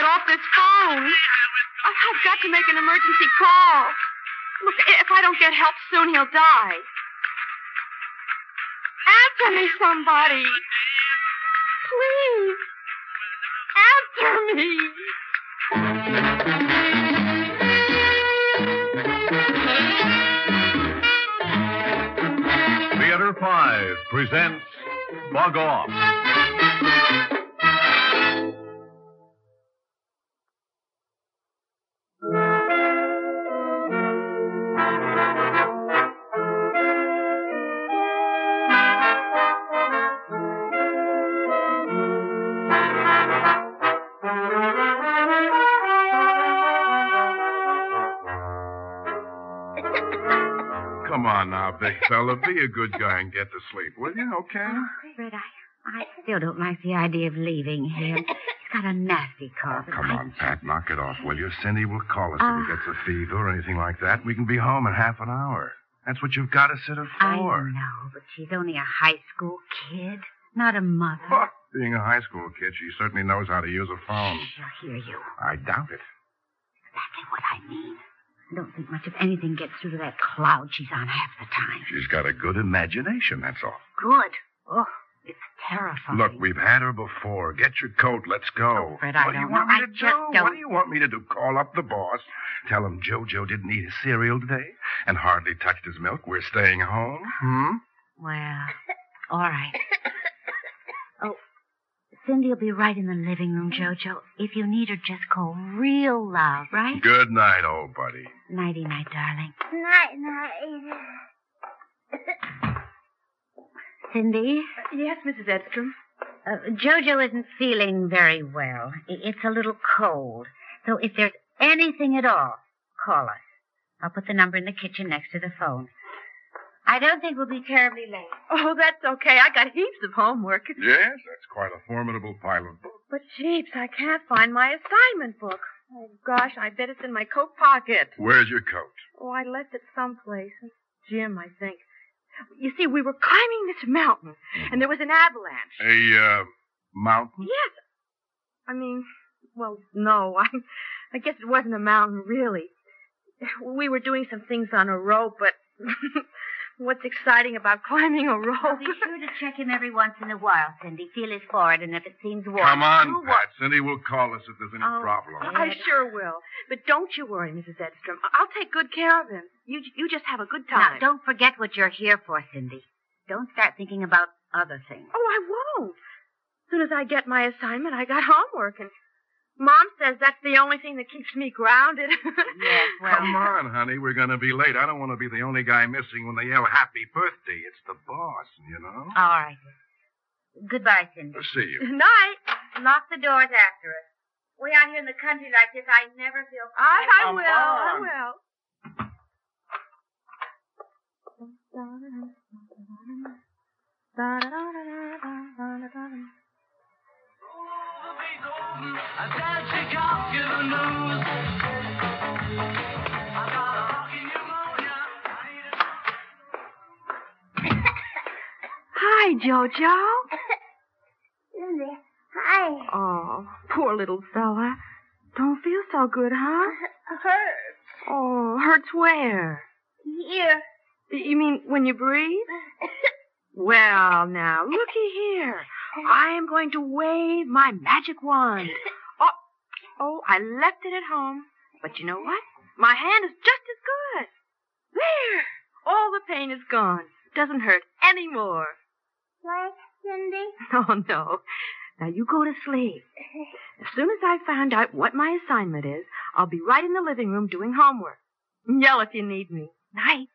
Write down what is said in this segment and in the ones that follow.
off this phone. I've got to make an emergency call. Look, if I don't get help soon, he'll die. Answer me, somebody. Please. Answer me. Theater 5 presents Bug Off. Come on now, big fella. Be a good guy and get to sleep, will you? Okay? Oh, Fred, I still don't like the idea of leaving him. He's got a nasty cough. Come on, Pat. Knock it off, will you? Cindy will call us if he gets a fever or anything like that. We can be home in half an hour. That's what you've got to sit her for. I know, but she's only a high school kid, not a mother. Oh, being a high school kid, she certainly knows how to use a phone. She'll hear you. I doubt it. Exactly what I mean. I don't think much of anything gets through to that cloud she's on half the time. She's got a good imagination, that's all. Good. Oh, it's terrifying. Look, we've had her before. Get your coat. Let's go. Oh, Fred, I what do you don't want know. me to I do? just don't. What do you want me to do? Call up the boss, tell him JoJo didn't eat his cereal today and hardly touched his milk. We're staying home. Well, all right. Oh, Cindy will be right in the living room, JoJo. If you need her, just call real loud, right? Good night, old buddy. Nighty-night, darling. Night. Cindy? Yes, Mrs. Edstrom. JoJo isn't feeling very well. It's a little cold. So if there's anything at all, call us. I'll put the number in the kitchen next to the phone. I don't think we'll be terribly late. Oh, that's okay. I got heaps of homework. Yes, that's quite a formidable pile of books. But, Jeeps, I can't find my assignment book. Oh, gosh, I bet it's in my coat pocket. Where's your coat? Oh, I left it someplace. Jim, I think. You see, we were climbing this mountain, and there was an avalanche. A, mountain? Yes. I mean, well, no, I guess it wasn't a mountain, really. We were doing some things on a rope, but what's exciting about climbing a rope? Be sure to check him every once in a while, Cindy. Feel his forehead, and if it seems warm... Come on, Pat. Cindy will call us if there's any problem. I sure will. But don't you worry, Mrs. Edstrom. I'll take good care of him. You just have a good time. Now, don't forget what you're here for, Cindy. Don't start thinking about other things. Oh, I won't. As soon as I get my assignment, I got homework, and Mom says that's the only thing that keeps me grounded. Yes, well... Come on, honey. We're going to be late. I don't want to be the only guy missing when they yell happy birthday. It's the boss, you know? All right. Goodbye, Cindy. See you. Night. Lock the doors after us. Way out here in the country like this, I never feel... I will. Hi, JoJo. Cindy, hi. Oh, poor little fella. Don't feel so good, huh? Hurts. Oh, hurts where? Here. You mean when you breathe? Well, now, looky here. I am going to wave my magic wand. Oh, I left it at home. But you know what? My hand is just as good. There. All the pain is gone. Doesn't hurt anymore. What, Cindy? Oh, no. Now, you go to sleep. As soon as I find out what my assignment is, I'll be right in the living room doing homework. Yell if you need me. Night.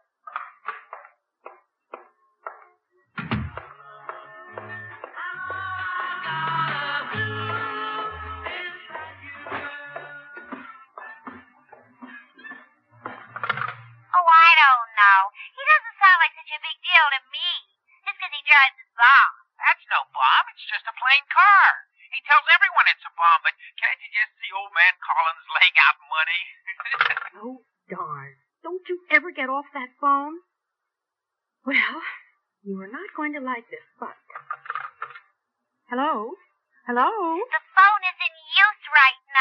drives a bomb. That's no bomb. It's just a plain car. He tells everyone it's a bomb, but can't you just see old man Collins laying out money? Oh, darn. Don't you ever get off that phone? Well, you are not going to like this, but... Hello? Hello? The phone is in use right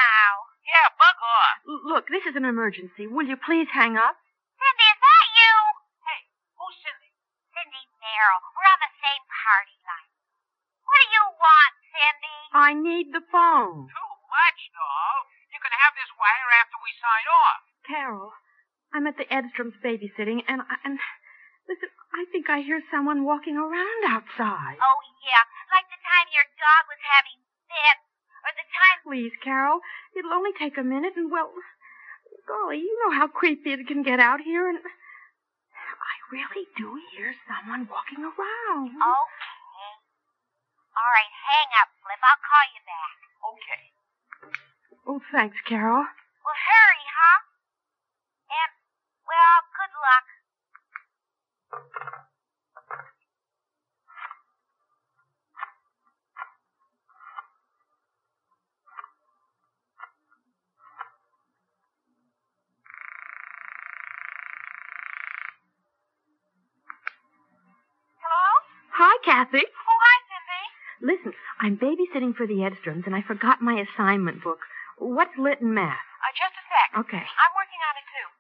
off. Look, this is an emergency. Will you please hang up? Cindy, is that you? Hey, who's Cindy? Cindy Merrill. We're on the same party line. What do you want, Cindy? I need the phone. Too much, doll. You can have this wire after we sign off. Carol, I'm at the Edstrom's babysitting, and listen, I think I hear someone walking around outside. Oh, yeah. Like the time your dog was having fits. Or the time... Please, Carol, it'll only take a minute, and, well, golly, you know how creepy it can get out here, and I really do hear someone walking around. Okay. All right, hang up, Flip. I'll call you back. Okay. Oh, thanks, Carol. Well, hurry, huh? And, well, good luck. Hi, Kathy. Oh, hi, Cindy. Listen, I'm babysitting for the Edstroms, and I forgot my assignment book. What's lit and math? Just a sec. Okay. I'm working on it, too.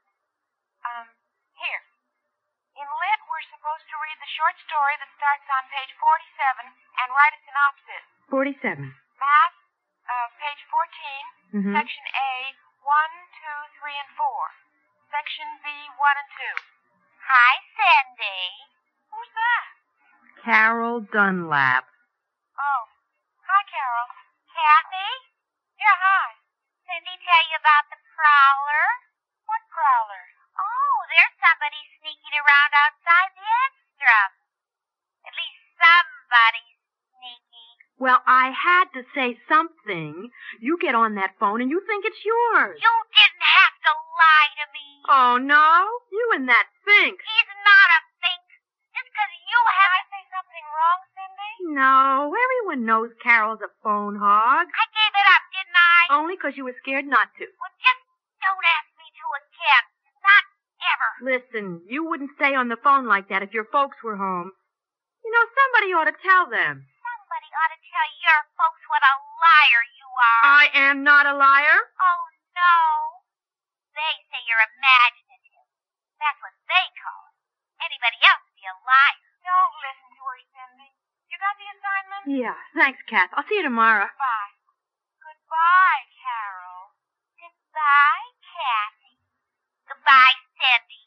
Here. In Lit, we're supposed to read the short story that starts on page 47 and write a synopsis. 47. Math, page 14, Mm-hmm. section A, 1, 2, 3, and 4. Section B, 1 and 2. Hi, Cindy. Who's that? Carol Dunlap. Oh. Hi, Carol. Kathy? Yeah, hi. Cindy tell you about the prowler? What prowler? Oh, there's somebody sneaking around outside the Edstrom. At least somebody's sneaky. Well, I had to say something. You get on that phone and you think it's yours. You didn't have to lie to me. Oh, no? You and that Fink. He's not a think. Just 'cause you Did have... I say something wrong, Cindy? No, everyone knows Carol's a phone hog. I gave it up, didn't I? Only 'cause you were scared not to. Well, just don't ask me to again. Not ever. Listen, you wouldn't stay on the phone like that if your folks were home. You know, somebody ought to tell them. Somebody ought to tell your folks what a liar you are. I am not a liar. Oh, no. They say you're imaginative. That's what they call it. Anybody else would be a liar. Don't listen to her, Cindy. You got the assignment? Yeah, thanks, Kath. I'll see you tomorrow. Bye. Goodbye, Carol. Goodbye, Kathy. Goodbye, Cindy.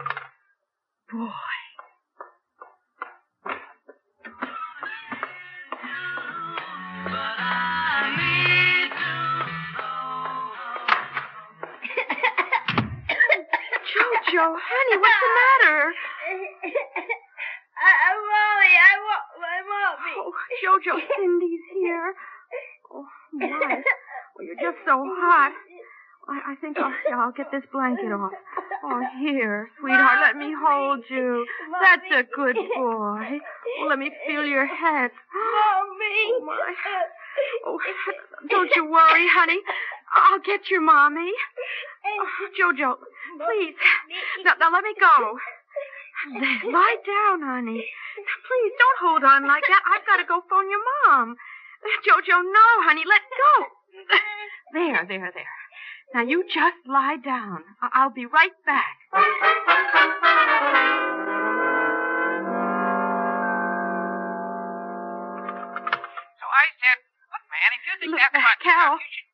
Boy. Jojo, honey, what's the matter? Mommy, I want my mommy. Oh, Jojo, Cindy's here. Oh, my. Well, you're just so hot. I think I'll get this blanket off. Oh, here, sweetheart, let me hold you. That's a good boy. Oh, let me feel your head. Mommy. Oh, my. Oh, don't you worry, honey. I'll get your mommy. Oh, Jojo, please. Now let me go. There, lie down, honey. Please, don't hold on like that. I've got to go phone your mom. Jojo, no, honey, let go. There. Now you just lie down. I'll be right back. So I said, look, man, if you think Look, that's much Carol. stuff, you should...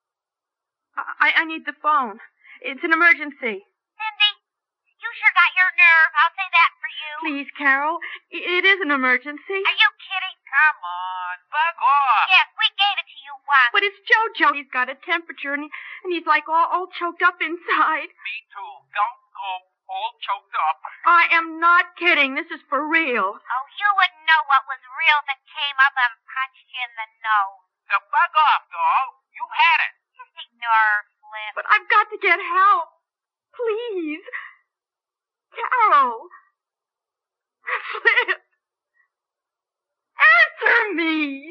I need the phone. It's an emergency. Cindy, you sure got your nerve. I'll say that for you. Please, Carol. It is an emergency. Are you kidding? Come on, bug off. Yes, we gave it to you once. But it's Jojo. He's got a temperature, and he's like all choked up inside. Me too. Don't go all choked up. I am not kidding. This is for real. Oh, you wouldn't know what was real if it came up and punched you in the nose. So bug off, doll. You've had it. Just ignore her, Flip. But I've got to get help. Please. Carol. Flip. Answer me.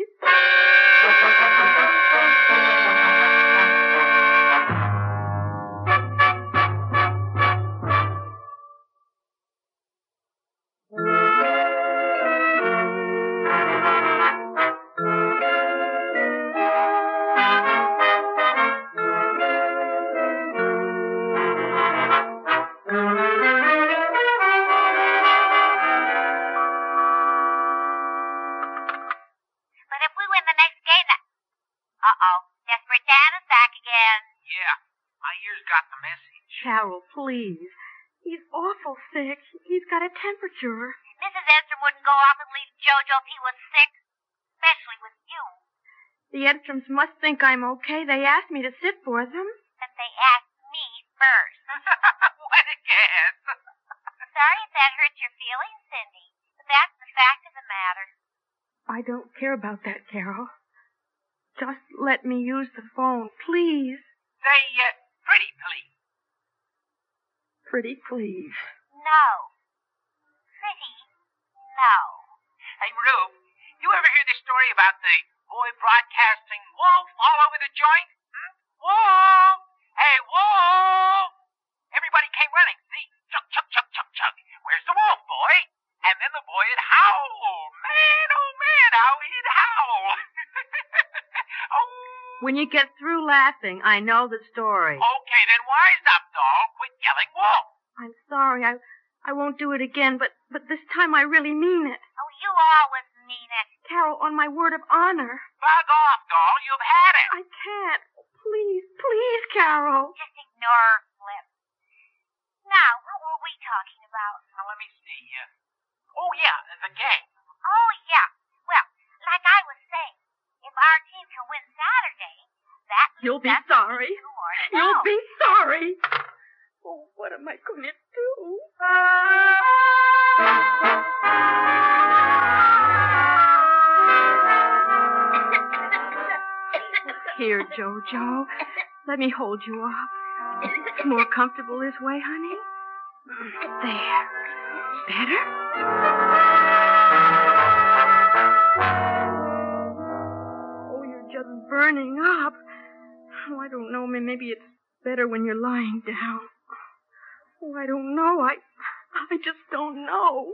Carol, please. He's awful sick. He's got a temperature. Mrs. Edstrom wouldn't go off and leave Jojo if he was sick, especially with you. The Edstroms must think I'm okay. They asked me to sit for them. But they asked me first. What a guess. Sorry if that hurts your feelings, Cindy, but that's the fact of the matter. I don't care about that, Carol. Just let me use the phone, please. Say, pretty please. Pretty please. No. Pretty, no. Hey, Rube, you ever hear the story about the boy broadcasting wolf all over the joint? Hmm? Wolf! Hey, wolf! Everybody came running. See? Chug, chug, chug, chug, chug. Where's the wolf, boy? And then the boy would howl. Man, oh man, how he'd howl. Oh. When you get through laughing, I know the story. Okay, then wise up, doll. Quit yelling wolf. I'm sorry. I won't do it again, but this time I really mean it. Oh, you always mean it. Carol, on my word of honor. Bug off, doll. You've had it. I can't. Please, please, Carol. Just ignore her, Flip. Now, what were we talking about? Now, let me see. Oh, yeah, the game. Oh, yeah. Well, like I was saying, if our team can win Saturday, that means You'll be that's sorry. 2 more to go. You'll be sorry. Oh, what am I going to do? Here, Jojo. Let me hold you up. It's more comfortable this way, honey. There. Better? Oh, you're just burning up. Oh, I don't know. Maybe it's better when you're lying down. Oh, I don't know. I just don't know.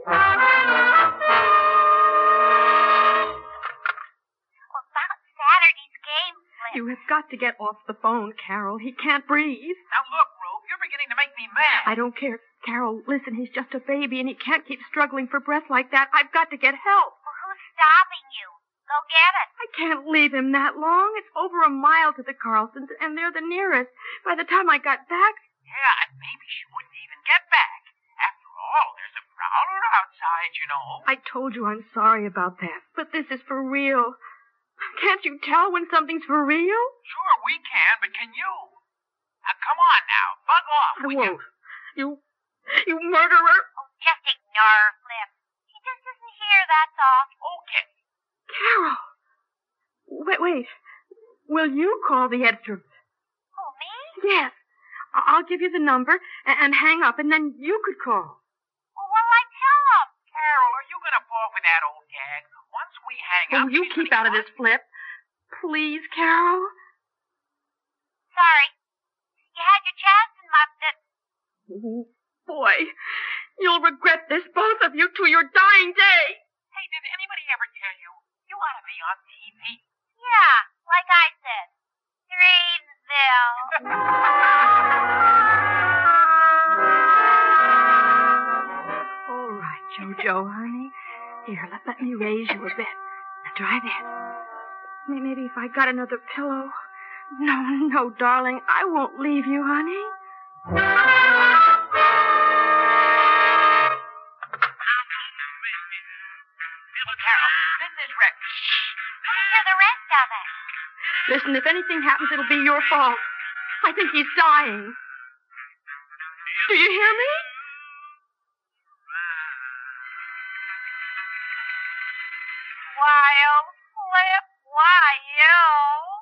About Saturday's game, Flip. You have got to get off the phone, Carol. He can't breathe. Now, look, Rube, you're beginning to make me mad. I don't care. Carol, listen, he's just a baby and he can't keep struggling for breath like that. I've got to get help. Well, who's stopping you? Go get it. I can't leave him that long. It's over a mile to the Carlsons, and they're the nearest. By the time I got back... Yeah, and maybe she wouldn't even get back. After all, there's a prowler outside, you know. I told you I'm sorry about that, but this is for real. Can't you tell when something's for real? Sure, we can, but can you? Now, come on now. Bug off. I won't. You murderer. Oh, just ignore her, Flip. She just isn't here, that's all. Okay. Carol. Wait. Will you call the Edstroms? Oh, me? Yes. I'll give you the number and hang up, and then you could call. Well, what'll I tell them? Carol, are you going to fall for that old gag? Once we hang Oh, up... you she's keep gonna out of this, Flip. Please, Carol. Sorry. You had your chance and muffed it. Oh, boy. You'll regret this, both of you, to your dying day. Hey, did anybody ever tell you you ought to be on TV? Yeah, like I said. Dreamsville. All right, Jojo, honey. Here, let me raise you a bit. Now, try this. Maybe if I got another pillow. No, darling. I won't leave you, honey. Carol, this is Rex. Let me hear the rest of it. Listen, if anything happens, it'll be your fault. I think he's dying. Do you hear me? Wild Flip, wild.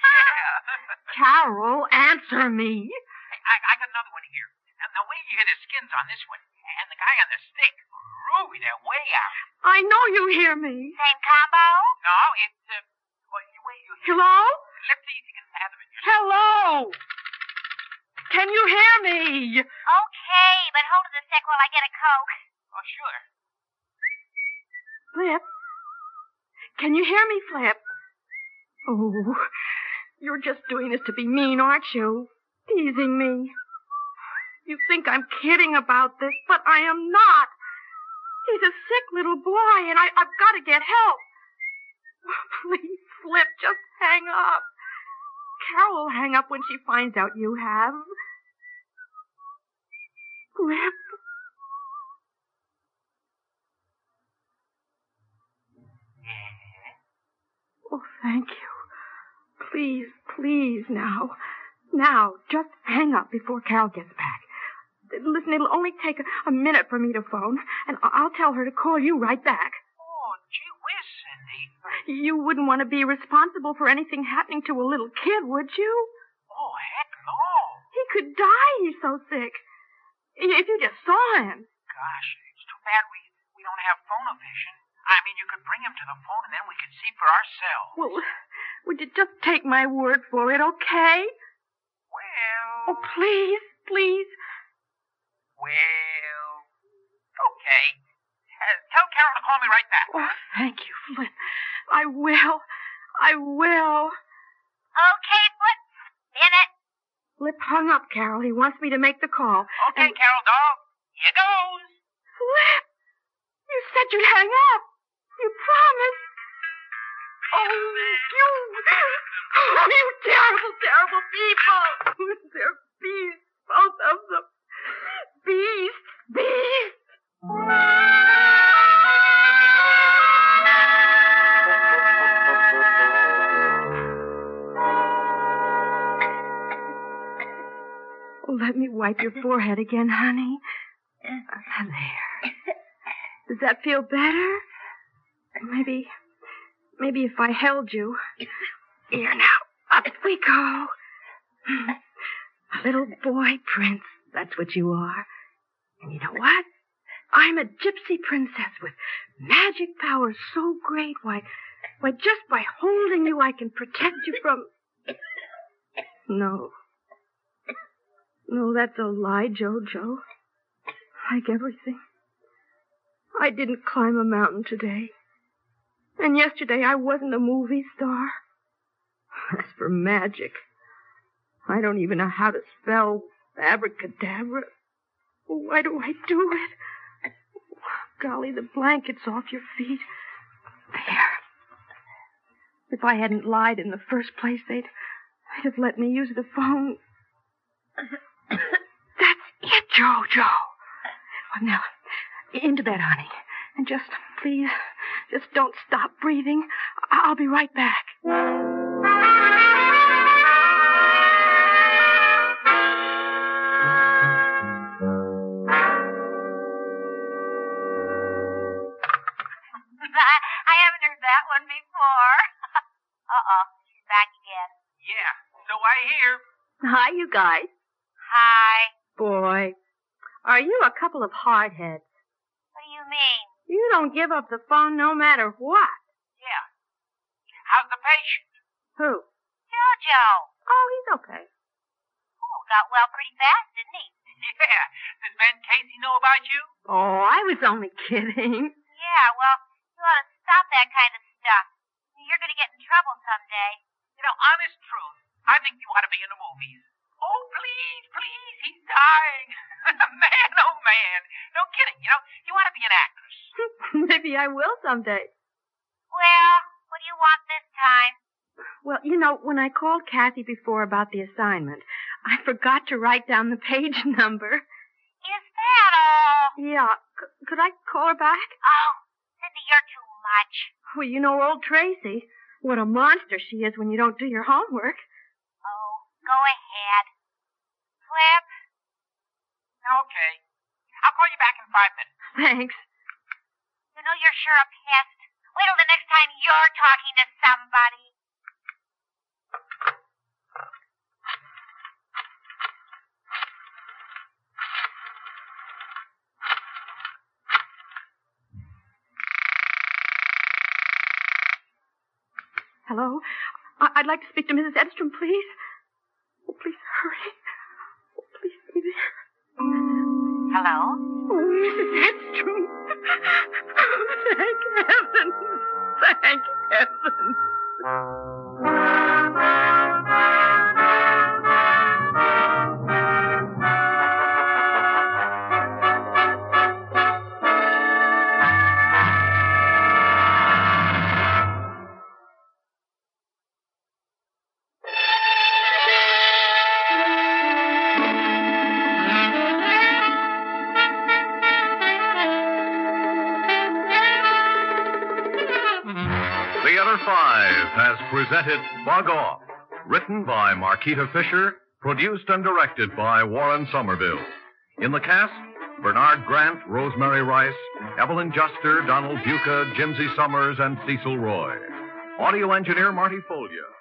Carol, answer me. I got another one here. And the way you hear the skins on this one, and the guy on the stick, Ruby, they're way out. I know you hear me. Same combo? No, it's, well, the way you hear Hello? Let's see if you can fathom it. Hello? Can you hear me? Okay, but hold it a sec while I get a Coke. Oh, sure. Flip? Can you hear me, Flip? Oh, you're just doing this to be mean, aren't you? Teasing me. You think I'm kidding about this, but I am not. He's a sick little boy, and I've got to get help. Please, Flip, just hang up. Carol will hang up when she finds out you have. Flip. Oh, thank you. Please, please, now. Now, just hang up before Carol gets back. Listen, it'll only take a minute for me to phone, and I'll tell her to call you right back. Oh, gee whiz, Cindy. You wouldn't want to be responsible for anything happening to a little kid, would you? Oh, heck no. He could die. He's so sick. If you just saw him. Gosh, it's too bad we don't have phone-o-vision. I mean, you could bring him to the phone and then we could see for ourselves. Well, would you just take my word for it, okay? Well... Oh, please, please. Well... Okay. Tell Carol to call me right back. Oh, thank you, Flip. I will. I will. Okay, Flip. In it. Flip hung up, Carol. He wants me to make the call. Okay, Carol doll. Here goes. Flip! You said you'd hang up. You promised. Oh, you terrible, terrible people. They're beasts, both of them. Beasts, beasts. Let me wipe your forehead again, honey. There. Does that feel better? Maybe if I held you. Here now. Up we go. A little boy prince. That's what you are. And you know what? I'm a gypsy princess with magic powers so great. Why, just by holding you, I can protect you from... No, that's a lie, Jojo. Like everything. I didn't climb a mountain today. And yesterday I wasn't a movie star. As for magic, I don't even know how to spell abracadabra. Why do I do it? Golly, the blanket's off your feet. There. If I hadn't lied in the first place, they'd have let me use the phone. That's it, Jojo. Well, now, into bed, honey. And please, don't stop breathing. I'll be right back. I haven't heard that one before. Uh-oh, she's back again. Yeah, so I hear. Hi, you guys. Hi. Boy, are you a couple of hardheads? What do you mean? You don't give up the phone no matter what. Yeah. How's the patient? Who? Jojo. Oh, he's okay. Oh, got well pretty fast, didn't he? Yeah. Does Ben Casey know about you? Oh, I was only kidding. Yeah, well, you ought to stop that kind of stuff. You're going to get in trouble someday. You know, honest truth, I think you ought to be in the movies. Oh, please, he's dying. Man, oh, man. No kidding, you know, you ought to be an actress. Maybe I will someday. Well, what do you want this time? Well, you know, when I called Kathy before about the assignment, I forgot to write down the page number. Is that all? Yeah. Could I call her back? Oh, Cindy, you're too much. Well, you know old Tracy. What a monster she is when you don't do your homework. Oh, go ahead. Flip? Okay. I'll call you back in 5 minutes. Thanks. You know you're sure a pest. Wait till the next time you're talking to somebody. Hello? I'd like to speak to Mrs. Edstrom, please. Oh, please hurry. Oh, please be there. Hello? Oh, Mrs. Edstrom. Thank heaven. Thank heaven. Channel 5 has presented Bug Off, written by Marquita Fisher, produced and directed by Warren Somerville. In the cast, Bernard Grant, Rosemary Rice, Evelyn Juster, Donald Buca, Jimsy Summers, and Cecil Roy. Audio engineer Marty Folia.